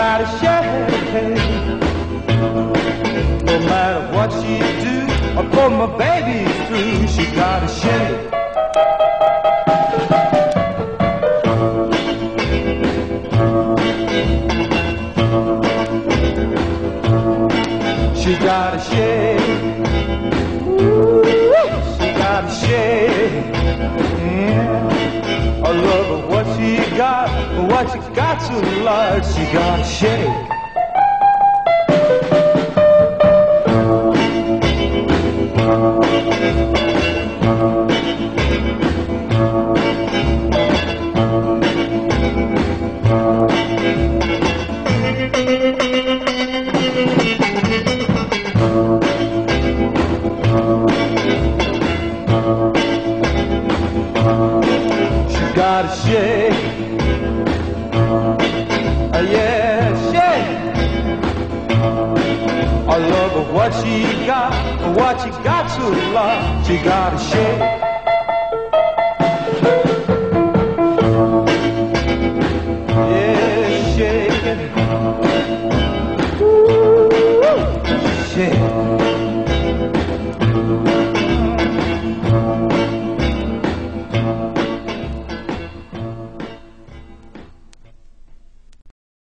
gotta shake. No matter what she do, I put my baby through. She gotta shake. She gotta shake. She gotta shake. Yeah. I love her, what she got to love. She gotta shake. Gotta shake, yeah, shake. I love her, what she got to love. She gotta shake.